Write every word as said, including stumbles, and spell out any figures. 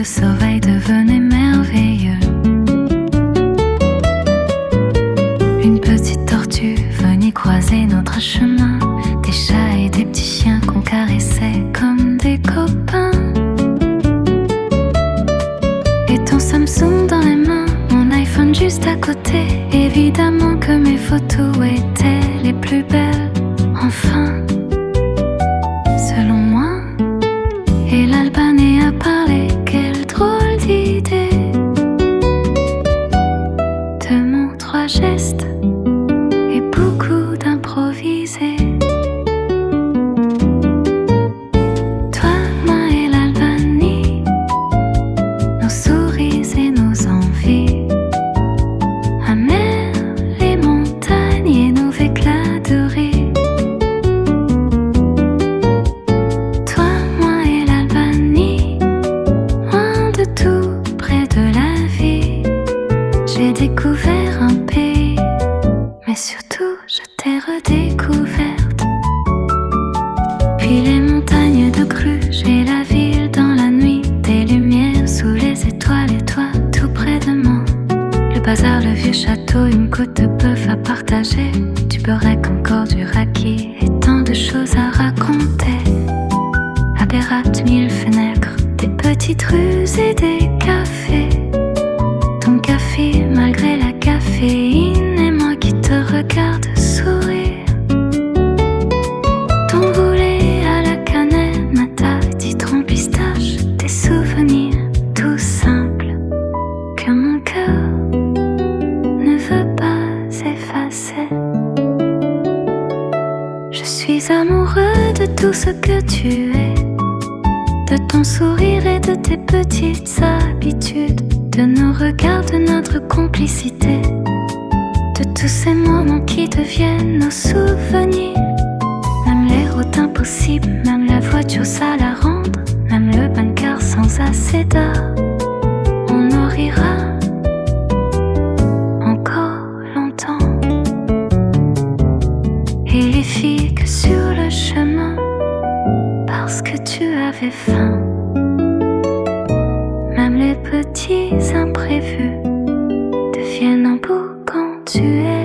le sommeil devenait merveilleux. Une petite tortue venait croiser notre chemin, des chats et des petits chiens qu'on caressait comme des copains. Et ton Samsung dans les mains, mon iPhone juste à côté. Évidemment que mes photos étaient les plus belles, enfin, selon moi. Et l'Albanais a parlé, quelle drôle d'idée, de mon trois gestes et beaucoup d'improviser. Toi, moi et l'Albanie, nos souris et nos envies, amers, les montagnes et nos éclats de rire. Toi, moi et l'Albanie, loin de tout, près de la vie, j'ai découvert un pays, mais surtout je t'ai redécouverte. Puis les montagnes de Bruges et la ville dans la nuit, des lumières sous les étoiles et toi tout près de moi. Le bazar, le vieux château, une côte de bœuf à partager, du beurrec, encore du raki et tant de choses à raconter. À Berat, mille fenêtres, des petites rues et des cafés. Ton café malgré la caféine et moi qui te regarde sourire. Ton boulet à la cannelle, ma taille, citron, pistache, des souvenirs tout simples que mon cœur ne veut pas effacer. Je suis amoureux de tout ce que tu es, de ton sourire et de tes petites habitudes, de nos regards, de notre complicité, de tous ces moments qui deviennent nos souvenirs. Même les routes impossibles, même la voiture sale à rendre, même le bancard sans assez d'art, on en rira encore longtemps. Et les filles que sur le chemin, parce que tu avais faim. Même les petits imprévus deviennent un beau quand tu es